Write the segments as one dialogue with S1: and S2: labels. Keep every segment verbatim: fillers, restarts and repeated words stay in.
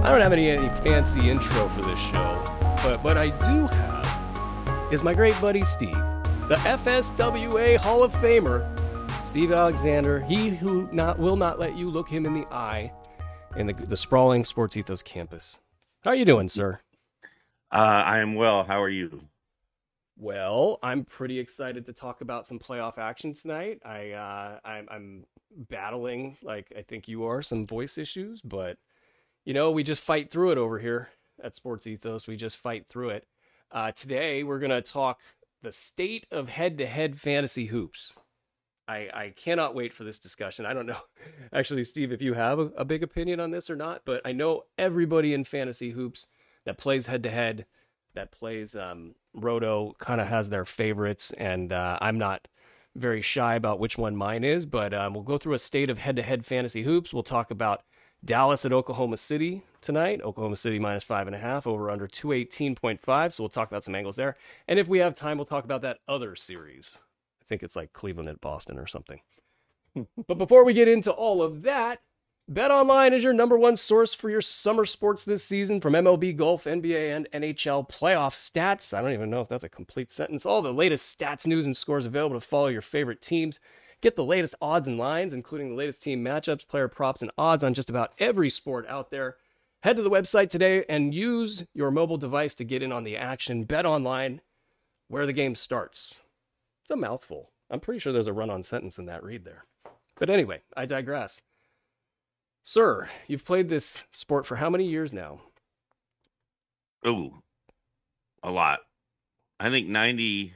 S1: I don't have any, any fancy intro for this show, but what I do have is my great buddy Steve, the F S W A Hall of Famer, Steve Alexander, he who not will not let you look him in the eye in the, the sprawling Sports Ethos campus. How are you doing, sir?
S2: Uh, I am well. How are you?
S1: Well, I'm pretty excited to talk about some playoff action tonight. I, uh, I'm, I'm battling, like I think you are, some voice issues, but you know, we just fight through it over here at Sports Ethos. We just fight through it. Uh, today, we're going to talk the state of head-to-head fantasy hoops. I, I cannot wait for this discussion. I don't know, actually, Steve, if you have a, a big opinion on this or not, but I know everybody in fantasy hoops that plays head-to-head, that plays um, Roto, kind of has their favorites, and uh, I'm not very shy about which one mine is, but um, we'll go through a state of head-to-head fantasy hoops. We'll talk about Dallas at Oklahoma City tonight. Oklahoma City minus five and a half, over under two eighteen point five. So we'll talk about some angles there. And if we have time, we'll talk about that other series. I think it's like Cleveland at Boston or something. But before we get into all of that, BetOnline is your number one source for your summer sports this season, from M L B, golf, N B A, and N H L playoff stats. I don't even know if that's a complete sentence. All the latest stats, news, and scores available to follow your favorite teams. Get the latest odds and lines, including the latest team matchups, player props, and odds on just about every sport out there. Head to the website today and use your mobile device to get in on the action. BetOnline, where the game starts. It's a mouthful. I'm pretty sure there's a run-on sentence in that read there. But anyway, I digress. Sir, you've played this sport for how many years now?
S2: Ooh, a lot. I think ninety...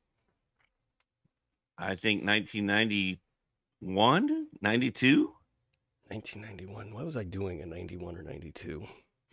S2: I think nineteen ninety-one, ninety-two.
S1: nineteen ninety-one. What was I doing in ninety-one or ninety-two?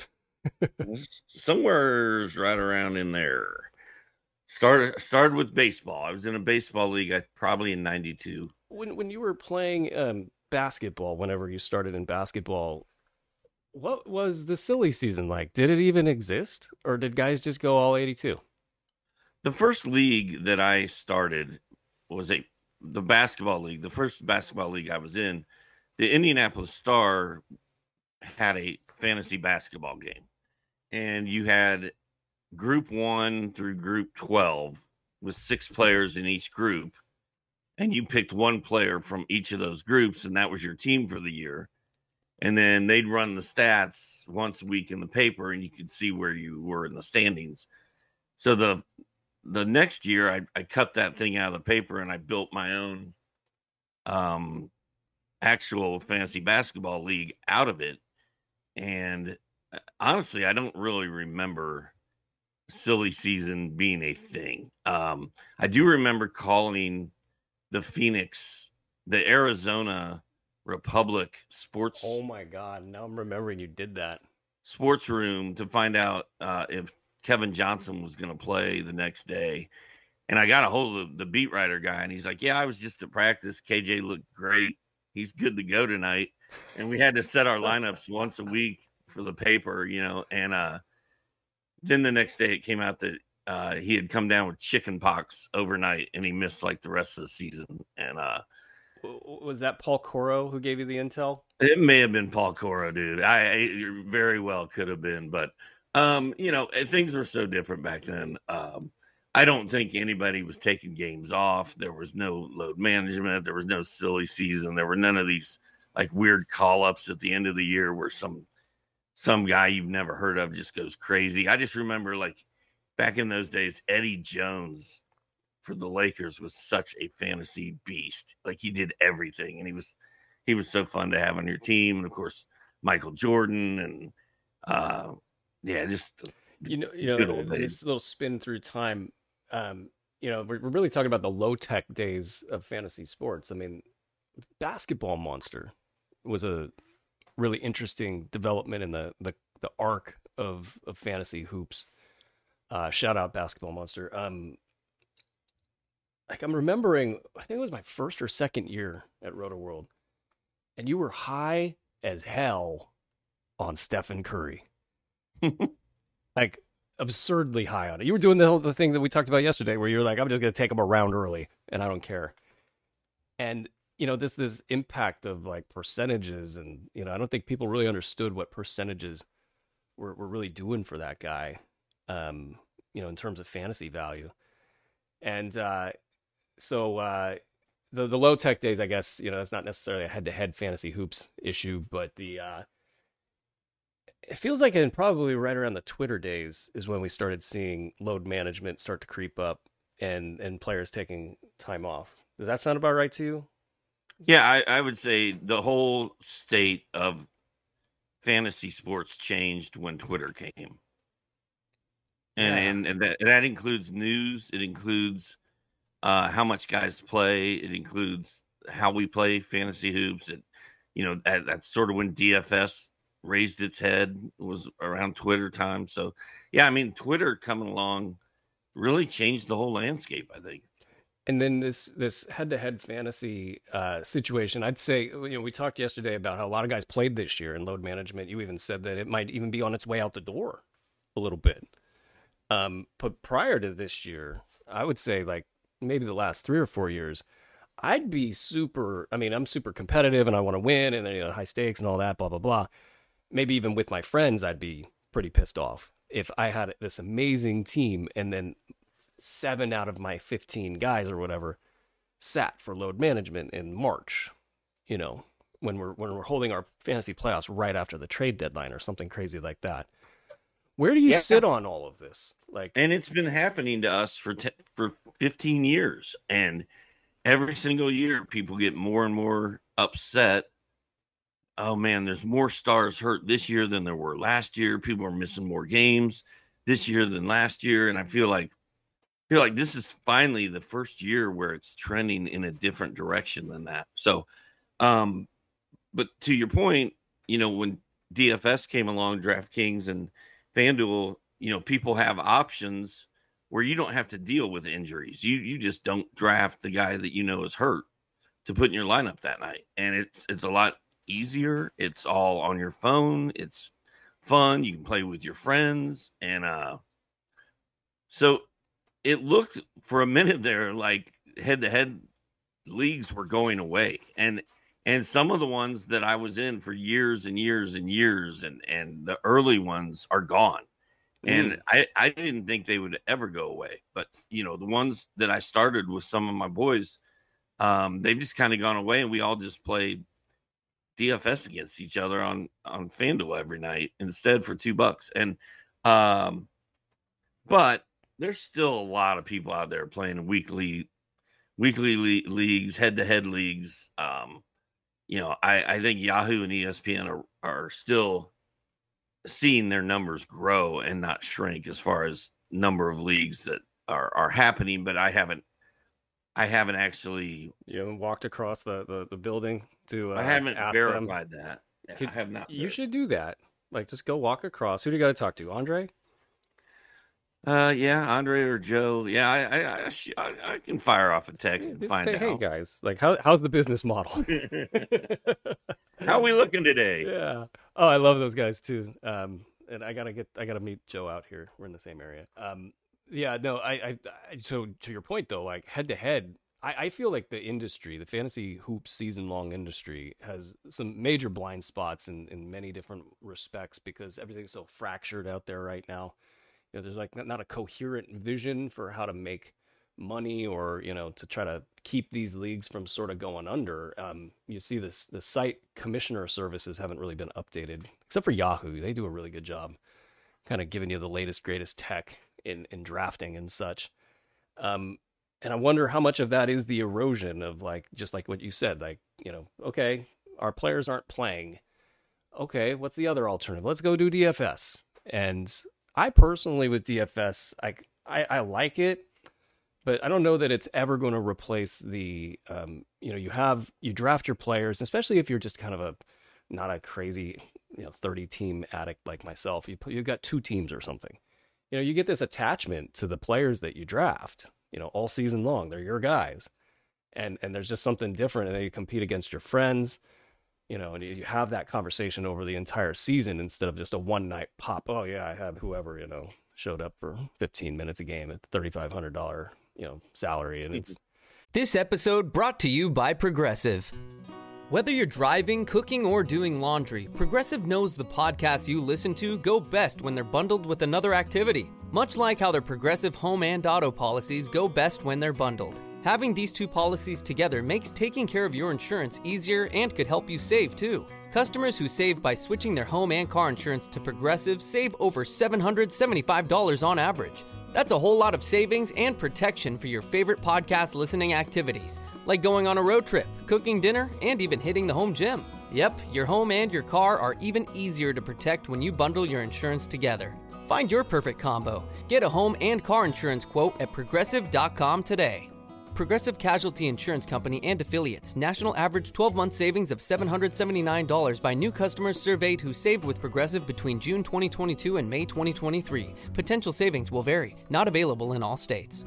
S2: Somewhere's right around in there. Started started with baseball. I was in a baseball league, I probably in ninety-two.
S1: When when you were playing um, basketball, whenever you started in basketball, what was the silly season like? Did it even exist, or did guys just go all eighty-two?
S2: The first league that I started was a the basketball league. The first basketball league I was in, the Indianapolis Star had a fantasy basketball game, and you had group one through group twelve with six players in each group, and you picked one player from each of those groups, and that was your team for the year. And then they'd run the stats once a week in the paper, and you could see where you were in the standings. So the The next year, I, I cut that thing out of the paper and I built my own um, actual fantasy basketball league out of it. And honestly, I don't really remember silly season being a thing. Um, I do remember calling the Phoenix, the Arizona Republic Sports.
S1: Oh my God! Now I'm remembering you did that.
S2: Sports room to find out uh, if Kevin Johnson was going to play the next day. And I got a hold of the beat writer guy, and he's like, yeah, I was just at practice. K J looked great. He's good to go tonight. And we had to set our lineups once a week for the paper, you know. And uh, then the next day it came out that uh, he had come down with chicken pox overnight, and he missed like the rest of the season. And uh,
S1: was that Paul Coro who gave you the intel?
S2: It may have been Paul Coro, dude. I, I very well could have been, but Um, you know, things were so different back then. Um, I don't think anybody was taking games off. There was no load management. There was no silly season. There were none of these like weird call-ups at the end of the year where some some guy you've never heard of just goes crazy. I just remember like back in those days, Eddie Jones for the Lakers was such a fantasy beast. Like he did everything, and he was he was so fun to have on your team. And of course, Michael Jordan and uh yeah, just
S1: you know, you know, this little spin through time. Um, you know, we're, we're really talking about the low tech days of fantasy sports. I mean, Basketball Monster was a really interesting development in the the, the arc of of fantasy hoops. Uh, shout out Basketball Monster. Um, like I'm remembering, I think it was my first or second year at Roto World, and you were high as hell on Stephen Curry. Like absurdly high on it. You were doing the whole the thing that we talked about yesterday where you're like, I'm just going to take him around early and I don't care. And, you know, this, this impact of like percentages and, you know, I don't think people really understood what percentages we're we're really doing for that guy, um, you know, in terms of fantasy value. And uh, so uh, the the low tech days, I guess, you know, it's not necessarily a head to head fantasy hoops issue, but the uh, it feels like in probably right around the Twitter days is when we started seeing load management start to creep up and and players taking time off. Does that sound about right to you?
S2: Yeah, I, I would say the whole state of fantasy sports changed when Twitter came. And, yeah. and, and that, that includes news. It includes uh, how much guys play. It includes how we play fantasy hoops. It, you know, that, that's sort of when D F S raised its head, was around Twitter time. So, yeah, I mean, Twitter coming along really changed the whole landscape, I think.
S1: And then this this head-to-head fantasy uh, situation, I'd say, you know, we talked yesterday about how a lot of guys played this year in load management. You even said that it might even be on its way out the door a little bit. Um, but prior to this year, I would say like maybe the last three or four years, I'd be super, I mean, I'm super competitive and I want to win and, you know, high stakes and all that, blah, blah, blah. Maybe even with my friends, I'd be pretty pissed off if I had this amazing team and then seven out of my fifteen guys or whatever sat for load management in March, you know, when we're when we're holding our fantasy playoffs right after the trade deadline or something crazy like that. Where do you yeah. sit on all of this? Like,
S2: and it's been happening to us for te- for fifteen years, and every single year people get more and more upset. Oh man, there's more stars hurt this year than there were last year. People are missing more games this year than last year, and I feel like I feel like this is finally the first year where it's trending in a different direction than that. So, um, but to your point, you know, when D F S came along, DraftKings and FanDuel, you know, people have options where you don't have to deal with injuries. You you just don't draft the guy that you know is hurt to put in your lineup that night, and it's it's a lot easier. It's all on your phone. It's fun. You can play with your friends, and uh, so. It looked for a minute there like head-to-head leagues were going away, and and some of the ones that I was in for years and years and years, and and the early ones are gone, mm. and I I didn't think they would ever go away, but you know the ones that I started with some of my boys, um, they've just kind of gone away, and we all just played D F S against each other on on FanDuel every night instead for two bucks, and um, but. There's still a lot of people out there playing weekly, weekly le- leagues, head-to-head leagues. Um, you know, I, I think Yahoo and E S P N are, are still seeing their numbers grow and not shrink as far as number of leagues that are, are happening. But I haven't, I haven't actually.
S1: You haven't walked across the, the, the building to. Uh,
S2: I haven't
S1: ask
S2: verified
S1: them.
S2: that. Yeah,
S1: Could,
S2: I have not.
S1: You should do that. Like, just go walk across. Who do you got to talk to? Andre?
S2: Uh, yeah, Andre or Joe. Yeah, I, I, I, I can fire off a text and
S1: Just
S2: find
S1: say,
S2: out.
S1: Hey guys, like, how how's the business model?
S2: How are we looking today?
S1: Yeah. Oh, I love those guys too. Um, and I gotta get, I gotta meet Joe out here. We're in the same area. Um, yeah, no, I, I, I so to your point though, like head to head, I, I feel like the industry, the fantasy hoops season long industry, has some major blind spots in in many different respects because everything's so fractured out there right now. You know, there's like not a coherent vision for how to make money or, you know, to try to keep these leagues from sort of going under. Um, you see this, the site commissioner services haven't really been updated, except for Yahoo. They do a really good job kind of giving you the latest, greatest tech in, in drafting and such. Um, and I wonder how much of that is the erosion of like, just like what you said, like, you know, okay, our players aren't playing. Okay, what's the other alternative? Let's go do D F S. And I personally, with D F S, I, I, I like it, but I don't know that it's ever going to replace the, um, you know, you have, you draft your players, especially if you're just kind of a, not a crazy, you know, thirty team addict like myself. You put, you've got two teams or something, you know, you get this attachment to the players that you draft, you know, all season long. They're your guys. And, and there's just something different. And then you compete against your friends. You know, and you have that conversation over the entire season instead of just a one night pop. Oh yeah, I have whoever, you know, showed up for fifteen minutes a game at thirty-five hundred dollars, you know, salary. And it's
S3: this episode brought to you by Progressive. Whether you're driving, cooking, or doing laundry, Progressive knows the podcasts you listen to go best when they're bundled with another activity. Much like how their Progressive home and auto policies go best when they're bundled. Having these two policies together makes taking care of your insurance easier and could help you save too. Customers who save by switching their home and car insurance to Progressive save over seven hundred seventy-five dollars on average. That's a whole lot of savings and protection for your favorite podcast listening activities, like going on a road trip, cooking dinner, and even hitting the home gym. Yep, your home and your car are even easier to protect when you bundle your insurance together. Find your perfect combo. Get a home and car insurance quote at progressive dot com today. Progressive Casualty Insurance Company and Affiliates. National average twelve-month savings of seven hundred seventy-nine dollars by new customers surveyed who saved with Progressive between June twenty twenty-two and May twenty twenty-three. Potential savings will vary. Not available in all states.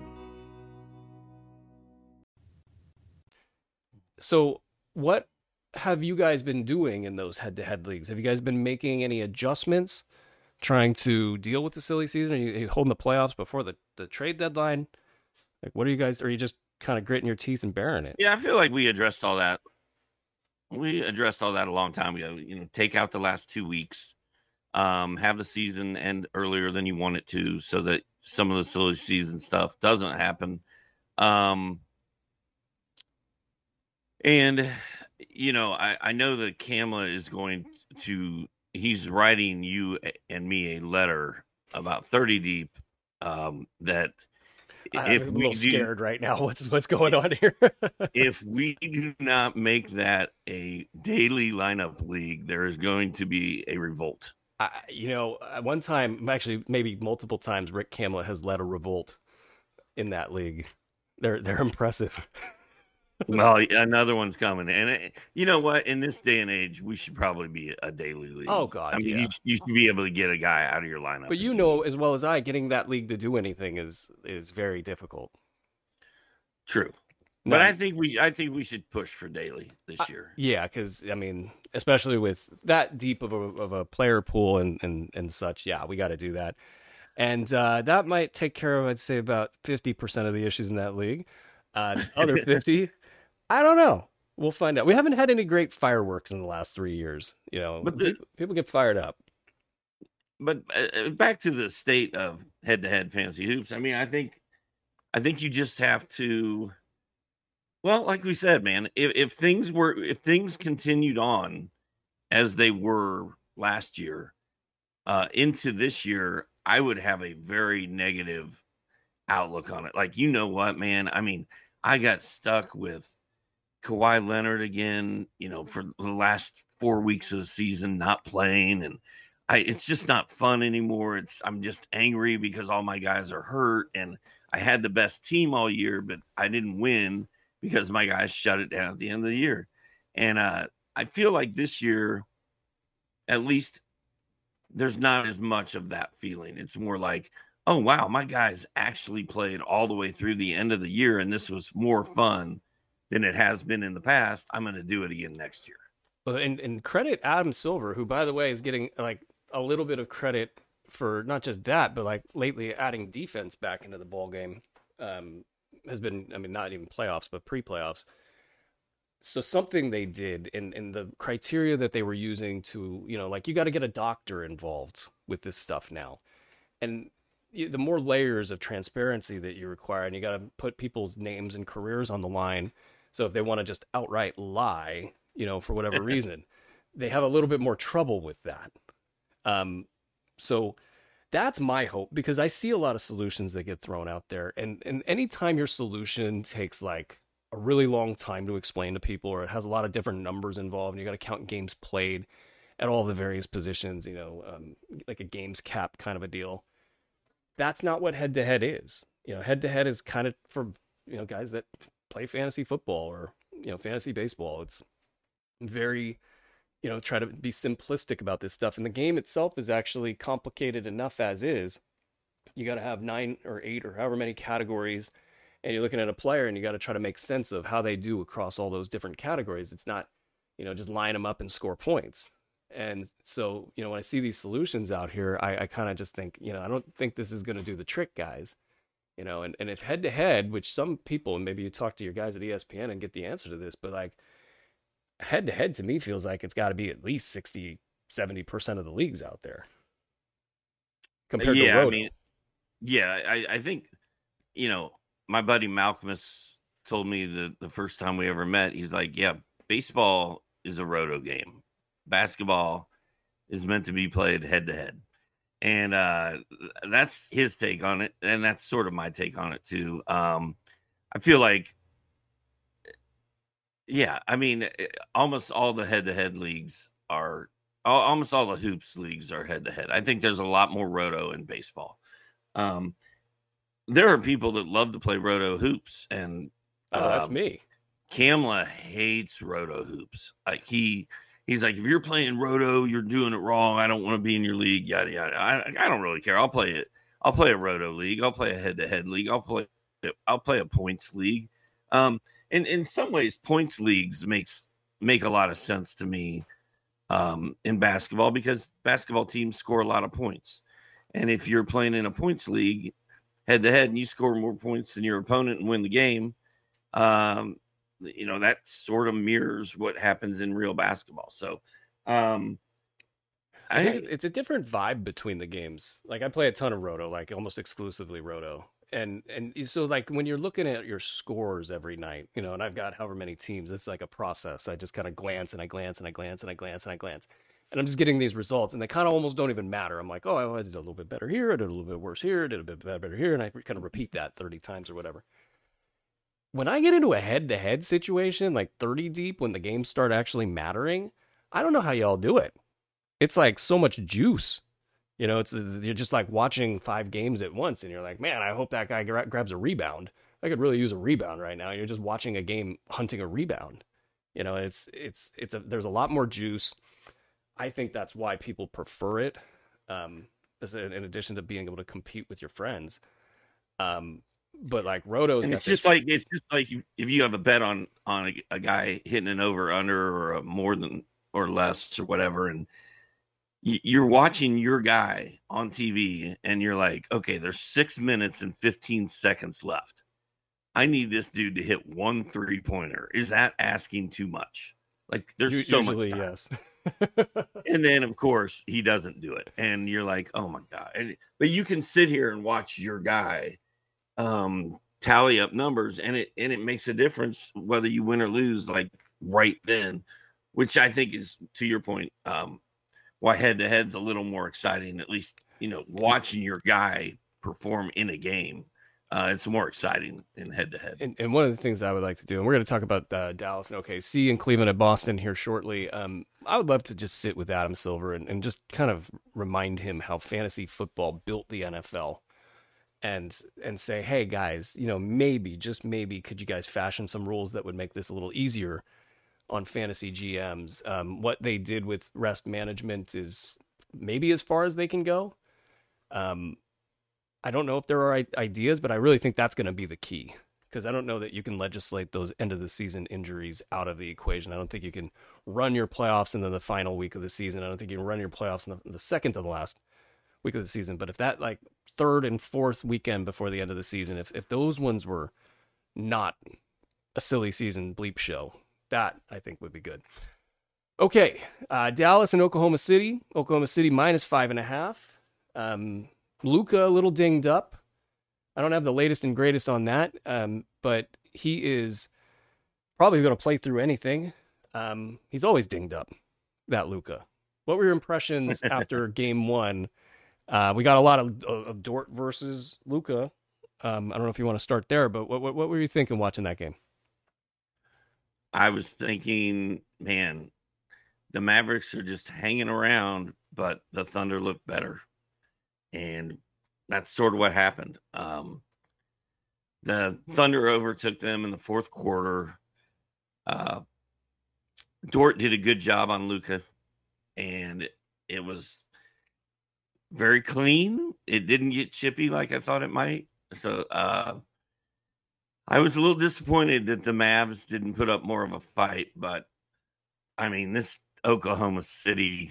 S1: So what have you guys been doing in those head-to-head leagues? Have you guys been making any adjustments, trying to deal with the silly season? Are you, are you holding the playoffs before the, the trade deadline? Like, what are you guys, are you just kind of gritting your teeth and bearing it?
S2: Yeah, I feel like we addressed all that. We addressed all that a long time ago. You know, take out the last two weeks, um, have the season end earlier than you want it to, so that some of the silly season stuff doesn't happen. Um, and you know, I, I know that Kamla is going to. He's writing you and me a letter about thirty deep. Um, that.
S1: I'm
S2: If
S1: a
S2: we
S1: little
S2: do,
S1: scared right now. What's what's going on here?
S2: if we do not make that a daily lineup league, there is going to be a revolt.
S1: I, you know, at one time, actually, maybe multiple times, Rick Kamla has led a revolt in that league. They're they're impressive.
S2: Well, another one's coming, and it, you know what? In this day and age, we should probably be a daily league.
S1: Oh God,
S2: I mean,
S1: yeah.
S2: you, you should be able to get a guy out of your lineup.
S1: But you know as well as I, getting that league to do anything is is very difficult.
S2: True,
S1: No,
S2: but I think we I think we should push for daily this
S1: I,
S2: year.
S1: Yeah, because I mean, especially with that deep of a of a player pool and and and such, yeah, we got to do that, and uh, that might take care of, I'd say, about fifty percent of the issues in that league. Uh, other fifty. I don't know. We'll find out. We haven't had any great fireworks in the last three years. You know,
S2: But the-
S1: people, people get fired up.
S2: But uh, back to the state of head-to-head fantasy hoops. I mean, I think, I think you just have to. Well, like we said, man, if, if things were, if things continued on as they were last year uh, into this year, I would have a very negative outlook on it. Like, you know what, man? I mean, I got stuck with Kawhi Leonard again, you know, for the last four weeks of the season, not playing. And I, it's just not fun anymore. It's, I'm just angry because all my guys are hurt and I had the best team all year, but I didn't win because my guys shut it down at the end of the year. And uh, I feel like this year, at least there's not as much of that feeling. It's more like, oh, wow, my guys actually played all the way through the end of the year, and this was more fun than it has been in the past. I'm going to do it again next year.
S1: Well, and, and credit Adam Silver, who, by the way, is getting like a little bit of credit for not just that, but like lately adding defense back into the ball game. Um, has been, I mean, not even playoffs, but pre-playoffs. So something they did in, in the criteria that they were using to, you know, like you got to get a doctor involved with this stuff now. And the more layers of transparency that you require, and you got to put people's names and careers on the line. So if they want to just outright lie, you know, for whatever reason, they have a little bit more trouble with that. Um, so that's my hope, because I see a lot of solutions that get thrown out there. And, and anytime your solution takes like a really long time to explain to people, or it has a lot of different numbers involved, and you got to count games played at all the various positions, you know, um, like a games cap kind of a deal. That's not what head to head is. You know, head to head is kind of for, you know, guys that play fantasy football or, you know, fantasy baseball. It's very, you know, try to be simplistic about this stuff. And the game itself is actually complicated enough as is. You got to have nine or eight or however many categories, and you're looking at a player and you got to try to make sense of how they do across all those different categories. It's not, you know, just line them up and score points. And so, you know, when I see these solutions out here, I, I kind of just think, you know, I don't think this is going to do the trick, guys. You know, and, and if head to head, which some people, and maybe you talk to your guys at E S P N and get the answer to this, but like head to head to me feels like it's got to be at least sixty, seventy percent of the leagues out there compared
S2: yeah,
S1: to Roto.
S2: I mean, yeah, I, I think, you know, my buddy Malcolmus told me the, the first time we ever met, he's like, yeah, baseball is a Roto game. Basketball is meant to be played head to head. And uh, that's his take on it. And that's sort of my take on it too. Um, I feel like, yeah, I mean, almost all the head to head leagues are, almost all the hoops leagues are head to head. I think there's a lot more Roto in baseball. Um, there are people that love to play Roto hoops, and
S1: oh, that's
S2: um,
S1: me.
S2: Kamla hates Roto hoops. Like he, he's like, if you're playing Roto, you're doing it wrong. I don't want to be in your league. Yada yada. I, I don't really care. I'll play it. I'll play a Roto league. I'll play a head-to-head league. I'll play. I'll play a points league. Um, and in some ways, points leagues makes make a lot of sense to me. Um, in basketball, because basketball teams score a lot of points, and if you're playing in a points league, head-to-head, and you score more points than your opponent and win the game. Um, you know, that sort of mirrors what happens in real basketball. So, um,
S1: I, I think it's a different vibe between the games. Like I play a ton of Roto, like almost exclusively Roto. And, and so like when you're looking at your scores every night, you know, and I've got however many teams, it's like a process. I just kind of glance and I glance and I glance and I glance and I glance. And I'm just getting these results, and they kind of almost don't even matter. I'm like, oh, I did a little bit better here. I did a little bit worse here. I did a bit better here. And I kind of repeat that thirty times or whatever. When I get into a head-to-head situation, like thirty deep, when the games start actually mattering, I don't know how y'all do it. It's like so much juice. You know, it's you're just like watching five games at once, and you're like, man, I hope that guy gra- grabs a rebound. I could really use a rebound right now. You're just watching a game hunting a rebound. You know, it's it's it's a there's a lot more juice. I think that's why people prefer it. Um, in addition to being able to compete with your friends. Um, but like Roto's,
S2: and
S1: got
S2: it's just like it's just like if you have a bet on on a, a guy hitting an over under or a more than or less or whatever, and you're watching your guy on T V and you're like, okay, there's six minutes and fifteen seconds left. I need this dude to hit one three pointer. Is that asking too much? Like there's
S1: U-
S2: so
S1: usually,
S2: much time.
S1: Yes.
S2: And then of course he doesn't do it. And you're like, oh my God. And, but you can sit here and watch your guy um, tally up numbers, and it, and it makes a difference whether you win or lose, like right then, which I think is, to your point, um, why head to head's a little more exciting. At least, you know, watching your guy perform in a game, uh, it's more exciting in head to head.
S1: And one of the things I would like to do, and we're going to talk about uh, Dallas and O K C and Cleveland and Boston here shortly. Um, I would love to just sit with Adam Silver and, and just kind of remind him how fantasy football built the N F L, and and say, hey guys, you know, maybe just maybe could you guys fashion some rules that would make this a little easier on fantasy G Ms. Um, what they did with rest management is maybe as far as they can go. Um, I don't know if there are ideas, but I really think that's going to be the key, because I don't know that you can legislate those end of the season injuries out of the equation. I don't think you can run your playoffs into the final week of the season. I don't think you can run your playoffs in the, the second to the last week of the season. But if that like third and fourth weekend before the end of the season, if, if those ones were not a silly season bleep show, that I think would be good. Okay. Uh, Dallas and Oklahoma City, Oklahoma City minus five and a half. Um, Luka a little dinged up. I don't have the latest and greatest on that. Um, but he is probably going to play through anything. Um, he's always dinged up, that Luka. What were your impressions after game one? Uh, we got a lot of, of Dort versus Luka. Um, I don't know if you want to start there, but what, what, what were you thinking watching that game?
S2: I was thinking, man, the Mavericks are just hanging around, but the Thunder look better. And that's sort of what happened. Um, the Thunder overtook them in the fourth quarter. Uh, Dort did a good job on Luka, and it, it was very clean. It didn't get chippy like I thought it might. So uh, I was a little disappointed that the Mavs didn't put up more of a fight. But, I mean, this Oklahoma City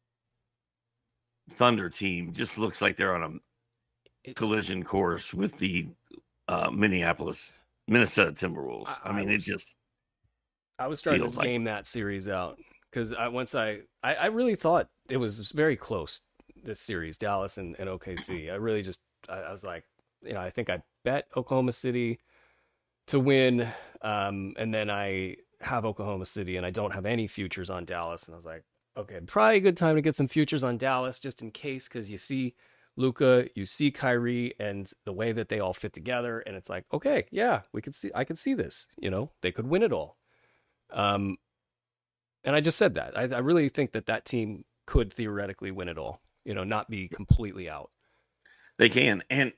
S2: Thunder team just looks like they're on a collision course with the uh, Minneapolis, Minnesota Timberwolves. I, I mean, I was, it just.
S1: I was starting
S2: Feels
S1: to
S2: like.
S1: game that series out because I once I, I I really thought it was very close, this series, Dallas and, and O K C. I really just I, I was like, you know, I think I bet Oklahoma City to win, um, and then I have Oklahoma City and I don't have any futures on Dallas, and I was like, okay, probably a good time to get some futures on Dallas just in case, because you see Luka, you see Kyrie, and the way that they all fit together, and it's like, okay, yeah, we could see, I could see this, you know, they could win it all. Um, and I just said that. I, I really think that that team could theoretically win it all, you know, not be completely out.
S2: They can. And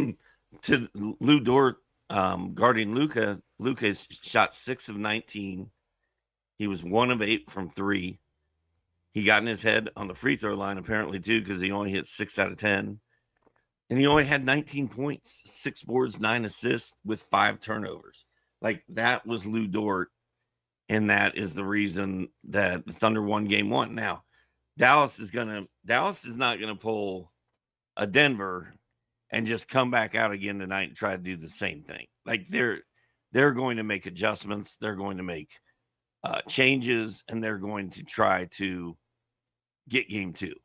S2: to Lou Dort, um, guarding Luka, Luka shot six of nineteen. He was one of eight from three. He got in his head on the free throw line, apparently, too, because he only hit six out of ten. And he only had nineteen points, six boards, nine assists with five turnovers. Like, that was Lou Dort. And that is the reason that the Thunder won game one. Now, Dallas is gonna Dallas is not gonna pull a Denver and just come back out again tonight and try to do the same thing. Like, they're they're going to make adjustments, they're going to make uh, changes, and they're going to try to get game two.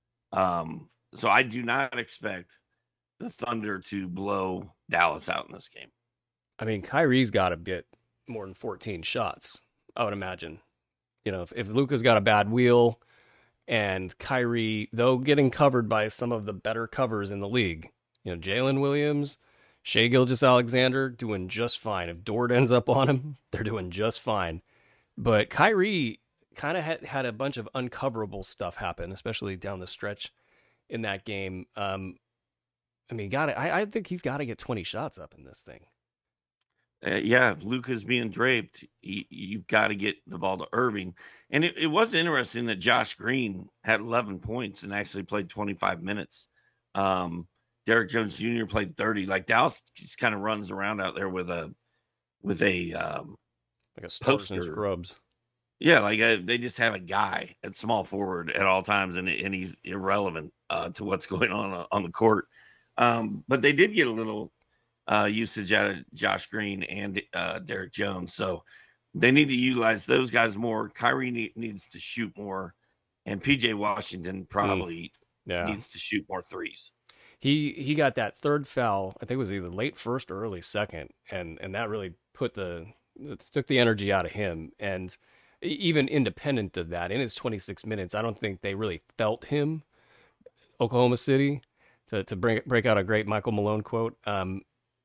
S2: Um, so I do not expect the Thunder to blow Dallas out in this game.
S1: I mean, Kyrie's got to get more than fourteen shots, I would imagine. You know, if, if Luka's got a bad wheel and Kyrie, though getting covered by some of the better covers in the league, you know, Jalen Williams, Shai Gilgeous-Alexander doing just fine. If Dort ends up on him, they're doing just fine. But Kyrie kind of had, had a bunch of uncoverable stuff happen, especially down the stretch in that game. Um, I mean, got I, I think he's got to get twenty shots up in this thing.
S2: Uh, yeah, if Luka's being draped, you, you've got to get the ball to Irving. And it, it was interesting that Josh Green had eleven points and actually played twenty-five minutes. Um, Derek Jones Junior played thirty. Like, Dallas just kind of runs around out there with a with a um,
S1: like a Stars and
S2: poster.
S1: Scrubs.
S2: Yeah, like a, they just have a guy at small forward at all times, and and he's irrelevant uh, to what's going on on the court. Um, but they did get a little uh, usage out of Josh Green and uh, Derek Jones, so they need to utilize those guys more. Kyrie need, needs to shoot more, and P J Washington probably
S1: mm, yeah.
S2: needs to shoot more threes.
S1: He he got that third foul. I think it was either late first or early second, and and that really put the took the energy out of him. And even independent of that, in his twenty-six minutes, I don't think they really felt him. Oklahoma City, to to bring break out a great Michael Malone quote. Um,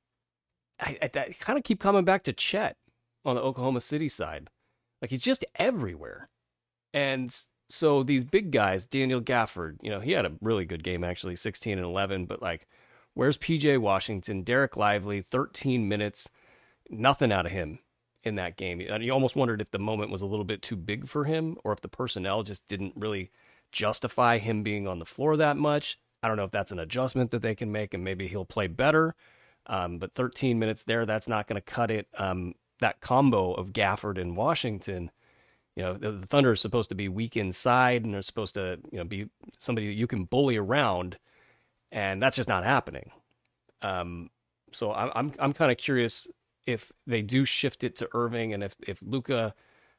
S1: I, I, I kind of keep coming back to Chet on the Oklahoma City side, like he's just everywhere. And so these big guys, Daniel Gafford, you know, he had a really good game actually, sixteen and eleven. But like, where's P J Washington? Derek Lively, thirteen minutes, nothing out of him in that game. And you almost wondered if the moment was a little bit too big for him, or if the personnel just didn't really justify him being on the floor that much. I don't know if that's an adjustment that they can make, and maybe he'll play better. Um, but thirteen minutes there, that's not going to cut it. Um, that combo of Gafford and Washington, you know, the, the Thunder is supposed to be weak inside, and they're supposed to, you know, be somebody that you can bully around, and that's just not happening. Um, so I'm I'm I'm kind of curious if they do shift it to Irving, and if if Luka,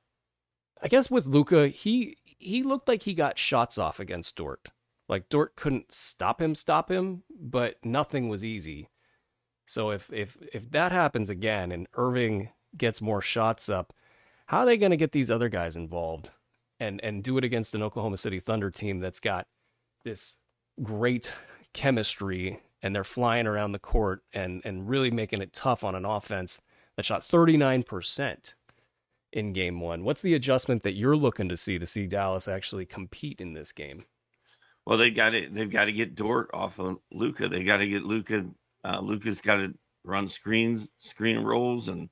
S1: I guess with Luka, he he looked like he got shots off against Dort. Like Dort couldn't stop him, stop him, but nothing was easy. So if if if that happens again and Irving gets more shots up, how are they going to get these other guys involved and and do it against an Oklahoma City Thunder team that's got this great chemistry, and they're flying around the court and and really making it tough on an offense that shot thirty-nine percent in game one? What's the adjustment that you're looking to see to see Dallas actually compete in this game?
S2: Well, they got it. They've got to get Dort off of Luka. They got to get Luka. Uh, Luka's got to run screens, screen and rolls, and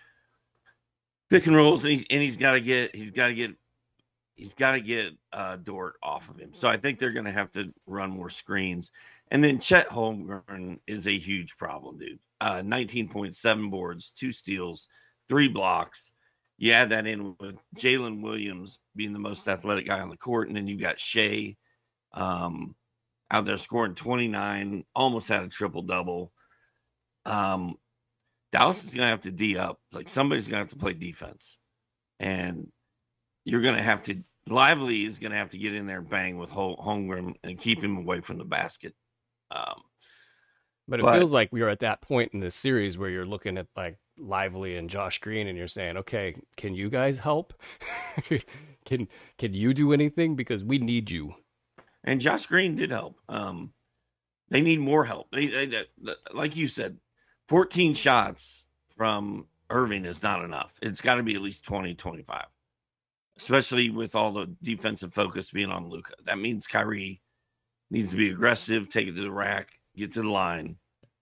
S2: pick and rolls, and he's and he's got to get he's got to get he's got to get uh, Dort off of him. So I think they're going to have to run more screens. And then Chet Holmgren is a huge problem, dude. Uh, nineteen point seven boards, two steals, three blocks. You add that in with Jalen Williams being the most athletic guy on the court, and then you got Shai um, out there scoring twenty-nine, almost had a triple-double. Um, Dallas is going to have to D up. Like, somebody's going to have to play defense. And you're going to have to, Lively is going to have to get in there and bang with Holmgren and keep him away from the basket. Um,
S1: but it but, feels like we are at that point in this series where you're looking at like Lively and Josh Green and you're saying, okay, can you guys help? can can you do anything? Because we need you.
S2: And Josh Green did help. Um, they need more help. They, they, they, like you said, fourteen shots from Irving is not enough. It's got to be at least twenty, twenty-five, especially with all the defensive focus being on Luka. That means Kyrie needs to be aggressive, take it to the rack, get to the line,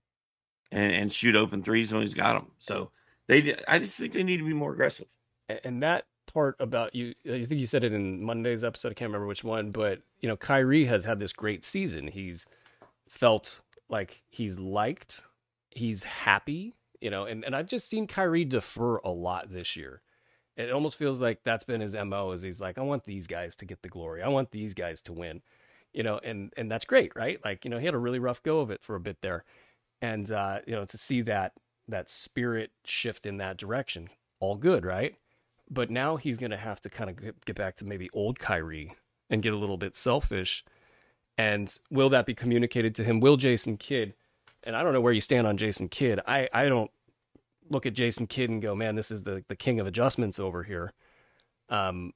S2: and, and shoot open threes when he's got them. So they, I just think they need to be more aggressive.
S1: And that part about you, I think you said it in Monday's episode. I can't remember which one, but you know, Kyrie has had this great season. He's felt like he's liked, he's happy, you know, and, and I've just seen Kyrie defer a lot this year. It almost feels like that's been his M O, is he's like, I want these guys to get the glory. I want these guys to win, you know, and, and that's great, right? Like, you know, he had a really rough go of it for a bit there. And, uh, you know, to see that, that spirit shift in that direction, all good, right? But now he's going to have to kind of get back to maybe old Kyrie and get a little bit selfish. And will that be communicated to him? Will Jason Kidd, and I don't know where you stand on Jason Kidd. I, I don't look at Jason Kidd and go, man, this is the, the king of adjustments over here. Um,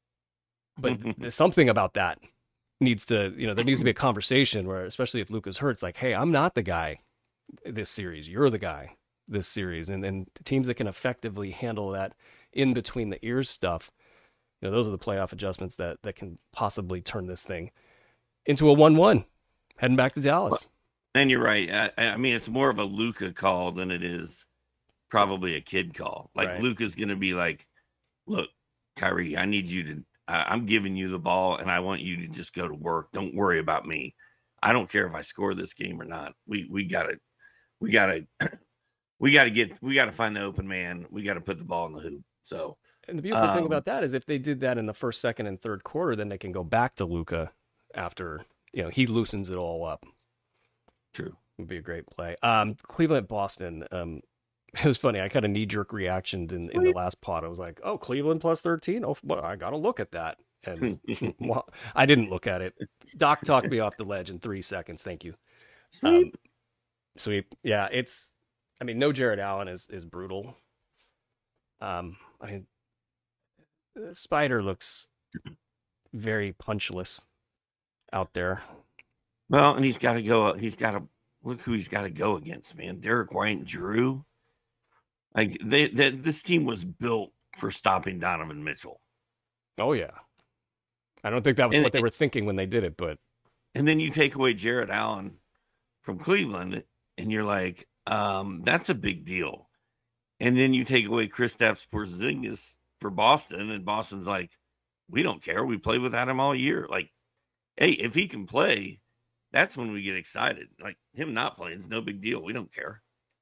S1: but there's something about that needs to, you know, there needs to be a conversation where, especially if Luka's hurt, it's like, hey, I'm not the guy this series. You're the guy this series. And then the teams that can effectively handle that in between the ears stuff, you know, those are the playoff adjustments that, that can possibly turn this thing into a one one heading back to Dallas.
S2: And you're right. I, I mean, it's more of a Luka call than it is probably a Kidd call. Like right. Luka's going to be like, look, Kyrie, I need you to, I, I'm giving you the ball and I want you to just go to work. Don't worry about me. I don't care if I score this game or not. We, we gotta, we gotta, we gotta get, we gotta find the open man. We gotta put the ball in the hoop. So,
S1: and the beautiful um, thing about that is if they did that in the first, second, and third quarter, then they can go back to Luka after, you know, he loosens it all up.
S2: True.
S1: It would be a great play. Um, Cleveland, Boston. Um, it was funny. I kind of knee jerk reaction in, in the last pod. I was like, oh, Cleveland plus thirteen. Oh, well, I got to look at that. And well, I didn't look at it. Doc talked me off the ledge in three seconds. Thank you.
S2: Sweet. Um,
S1: sweet. Yeah. It's, I mean, no Jared Allen is, is brutal. Um, I mean, Spider looks very punchless out there.
S2: Well, and he's got to go. He's got to look who he's got to go against, man. Derek White and Drew. Like they, they, this team was built for stopping Donovan Mitchell.
S1: Oh yeah, I don't think that was and, what they were thinking when they did it, but.
S2: And then you take away Jared Allen from Cleveland, and you're like, um, that's a big deal. And then you take away Kristaps Porzingis for Boston, and Boston's like, we don't care. We played without him all year. Like, hey, if he can play, that's when we get excited. Like, him not playing is no big deal. We don't care.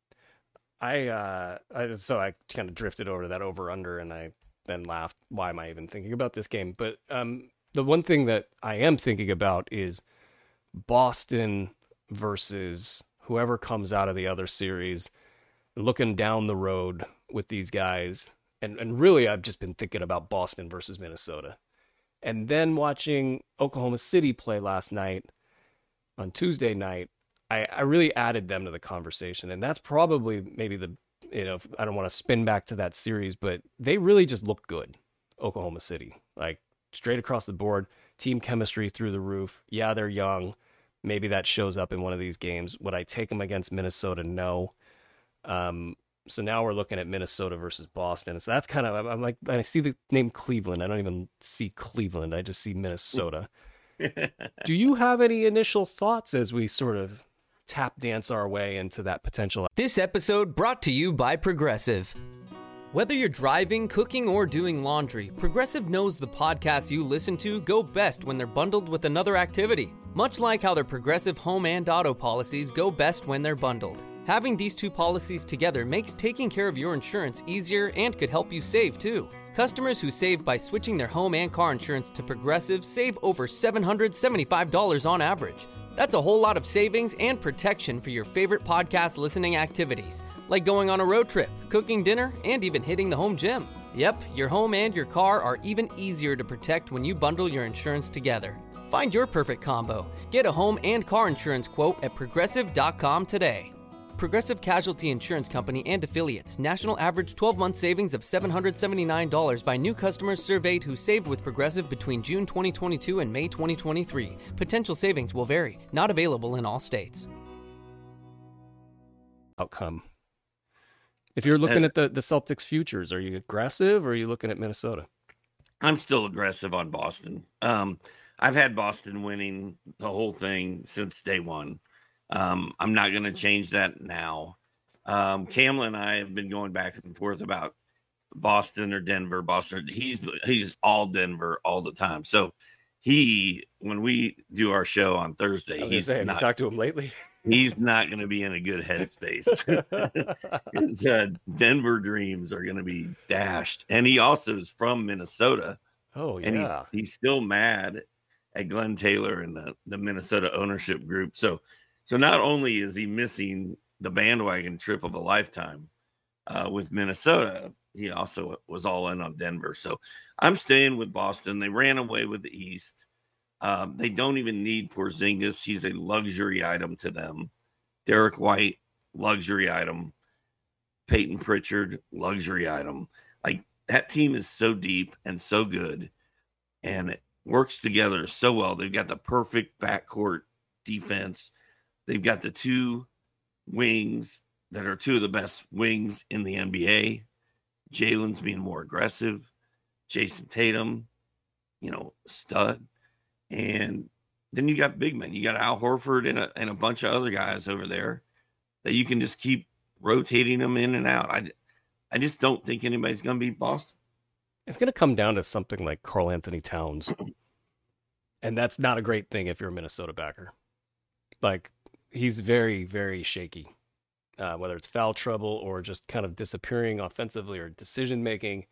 S1: I, uh, I so I kind of drifted over to that over-under, and I then laughed. Why am I even thinking about this game? But um, the one thing that I am thinking about is Boston versus whoever comes out of the other series, looking down the road with these guys. And and really, I've just been thinking about Boston versus Minnesota. And then watching Oklahoma City play last night, on Tuesday night, I, I really added them to the conversation. And that's probably maybe the, you know, I don't want to spin back to that series, but they really just look good, Oklahoma City. Like, straight across the board, team chemistry through the roof. Yeah, they're young. Maybe that shows up in one of these games. Would I take them against Minnesota? No. Um, so now we're looking at Minnesota versus Boston. So that's kind of, I'm like, I see the name Cleveland. I don't even see Cleveland. I just see Minnesota. Do you have any initial thoughts as we sort of tap dance our way into that potential?
S3: This episode brought to you by Progressive. Whether you're driving, cooking, or doing laundry, Progressive knows the podcasts you listen to go best when they're bundled with another activity. Much like how their Progressive home and auto policies go best when they're bundled. Having these two policies together makes taking care of your insurance easier and could help you save too. Customers who save by switching their home and car insurance to Progressive save over seven hundred seventy-five dollars on average. That's a whole lot of savings and protection for your favorite podcast listening activities, like going on a road trip, cooking dinner, and even hitting the home gym. Yep, your home and your car are even easier to protect when you bundle your insurance together. Find your perfect combo. Get a home and car insurance quote at progressive dot com today. Progressive Casualty Insurance Company and Affiliates. National average twelve-month savings of seven hundred seventy-nine dollars by new customers surveyed who saved with Progressive between June twenty twenty-two and May twenty twenty-three. Potential savings will vary. Not available in all states.
S1: Outcome. If you're looking at the, the Celtics futures, are you aggressive or are you looking at Minnesota?
S2: I'm still aggressive on Boston. Um, I've had Boston winning the whole thing since day one. Um, I'm not going to change that now. Um, Kamla and I have been going back and forth about Boston or Denver. Boston, he's he's all Denver all the time. So he, when we do our show on Thursday, he's
S1: say, have
S2: not,
S1: you talked to him lately?
S2: He's not going to be in a good headspace. His uh, Denver dreams are going to be dashed. And he also is from Minnesota.
S1: Oh, yeah.
S2: And he's, he's still mad at Glenn Taylor and the, the Minnesota ownership group. So, so not only is he missing the bandwagon trip of a lifetime uh, with Minnesota, he also was all in on Denver. So I'm staying with Boston. They ran away with the East. Um, they don't even need Porzingis. He's a luxury item to them. Derek White, luxury item. Peyton Pritchard, luxury item. Like, that team is so deep and so good, and it works together so well. They've got the perfect backcourt defense. They've got the two wings that are two of the best wings in the N B A. Jalen's being more aggressive. Jason Tatum, you know, stud. And then you got big men. You got Al Horford and a, and a bunch of other guys over there that you can just keep rotating them in and out. I, I just don't think anybody's going to beat Boston.
S1: It's going to come down to something like Karl Anthony Towns. And that's not a great thing if you're a Minnesota backer. Like, he's very, very shaky, uh, whether it's foul trouble or just kind of disappearing offensively or decision-making.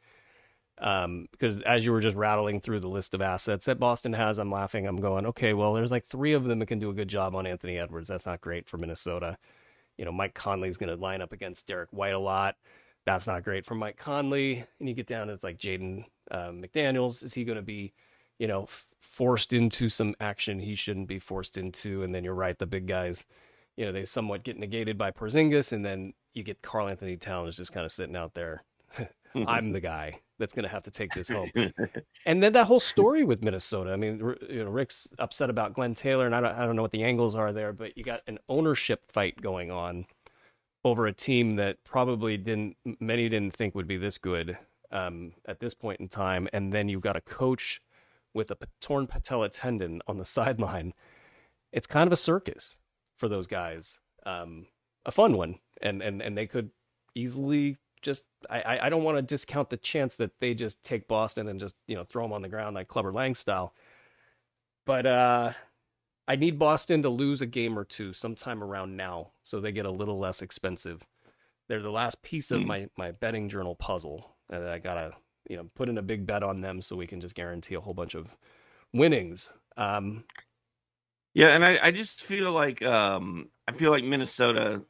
S1: Um, because as you were just rattling through the list of assets that Boston has, I'm laughing. I'm going, okay, well, there's like three of them that can do a good job on Anthony Edwards. That's not great for Minnesota. You know, Mike Conley's going to line up against Derek White a lot. That's not great for Mike Conley. And you get down to like Jaden uh, McDaniels. Is he going to be, you know, f- forced into some action he shouldn't be forced into? And then you're right, the big guys, you know, they somewhat get negated by Porzingis, and then you get Karl Anthony Towns just kind of sitting out there. I'm the guy that's going to have to take this home. And then that whole story with Minnesota. I mean, you know, Rick's upset about Glenn Taylor, and I don't, I don't know what the angles are there, but you got an ownership fight going on over a team that probably didn't, many didn't think would be this good um, at this point in time. And then you've got a coach with a torn patella tendon on the sideline. It's kind of a circus for those guys. Um, a fun one. And, and, and they could easily just, I, I don't want to discount the chance that they just take Boston and just, you know, throw them on the ground like Clubber Lang style. But uh, I need Boston to lose a game or two sometime around now so they get a little less expensive. They're the last piece of mm. my, my betting journal puzzle. And I got to, you know, put in a big bet on them so we can just guarantee a whole bunch of winnings. Um,
S2: yeah, and I, I just feel like um, I feel like Minnesota,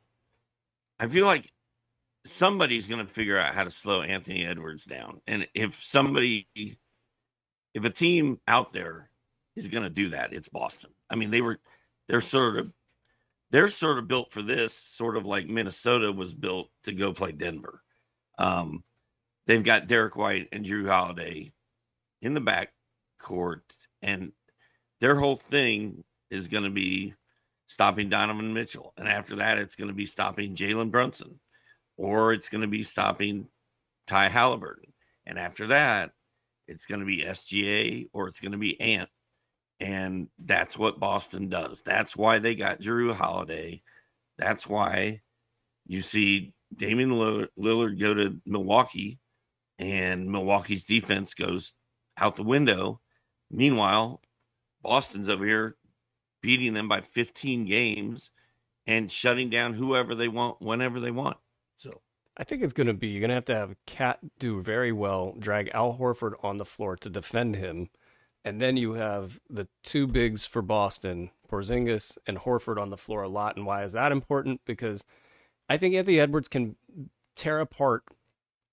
S2: I feel like somebody's going to figure out how to slow Anthony Edwards down. And if somebody, if a team out there is going to do that, it's Boston. I mean, they were, they're sort of, they're sort of built for this, sort of like Minnesota was built to go play Denver. Um, they've got Derek White and Jrue Holiday in the back court, and their whole thing is going to be stopping Donovan Mitchell. And after that, it's going to be stopping Jalen Brunson. Or it's going to be stopping Ty Halliburton. And after that, it's going to be S G A or it's going to be Ant. And that's what Boston does. That's why they got Jrue Holiday. That's why you see Damian Lillard go to Milwaukee and Milwaukee's defense goes out the window. Meanwhile, Boston's over here beating them by fifteen games and shutting down whoever they want whenever they want. So
S1: I think it's going to be, you're going to have to have Cat do very well, drag Al Horford on the floor to defend him. And then you have the two bigs for Boston, Porzingis and Horford on the floor a lot. And why is that important? Because I think Anthony Edwards can tear apart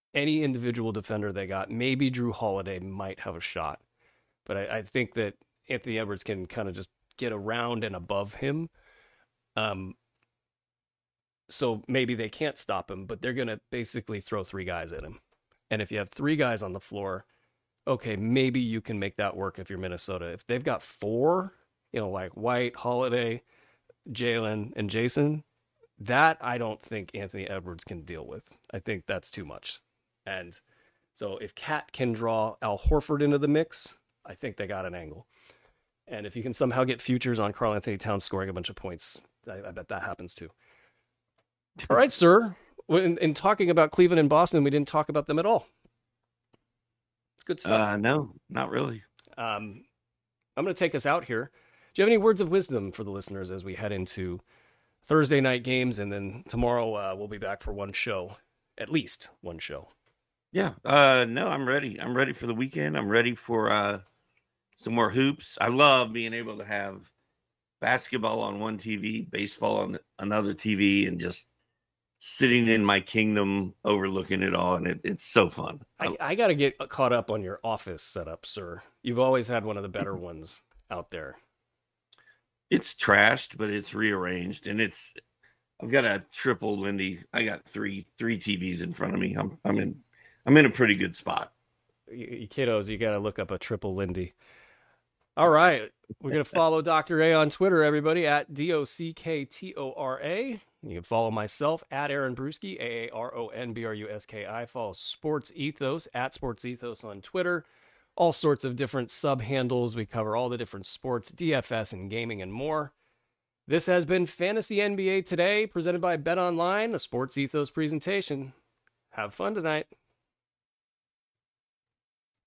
S1: any individual defender they got, maybe Drew Holiday might have a shot. But I, I think that Anthony Edwards can kind of just get around and above him. Um, so maybe they can't stop him, but they're going to basically throw three guys at him. And if you have three guys on the floor, okay, maybe you can make that work if you're Minnesota. If they've got four, you know, like White, Holiday, Jalen, and Jason, that I don't think Anthony Edwards can deal with. I think that's too much. And so if Cat can draw Al Horford into the mix, I think they got an angle. And if you can somehow get futures on Karl Anthony Towns scoring a bunch of points, I, I bet that happens too. All right, sir. In, in talking about Cleveland and Boston, we didn't talk about them at all. It's good stuff.
S2: Uh, no, not really.
S1: Um, I'm going to take us out here. Do you have any words of wisdom for the listeners as we head into Thursday night games, and then tomorrow uh, we'll be back for one show, at least one show?
S2: Yeah. Uh, no, I'm ready. I'm ready for the weekend. I'm ready for uh, some more hoops. I love being able to have basketball on one T V, baseball on another T V, and just sitting in my kingdom overlooking it all. And it, it's so fun.
S1: I, I got to get caught up on your office setup, sir. You've always had one of the better ones out there.
S2: It's trashed, but it's rearranged, and it's, I've got a triple Lindy. I got three, three T Vs in front of me. I'm, I'm in, I'm in a pretty good spot.
S1: You, you kiddos, you got to look up a triple Lindy. All right. We're going to follow Doctor A on Twitter, everybody, at D O C K T O R A. You can follow myself at Aaron Bruski, A A R O N B R U S K I. Follow Sports Ethos at Sports Ethos on Twitter. All sorts of different sub handles. We cover all the different sports, D F S and gaming and more. This has been Fantasy N B A Today, presented by BetOnline, a Sports Ethos presentation. Have fun tonight.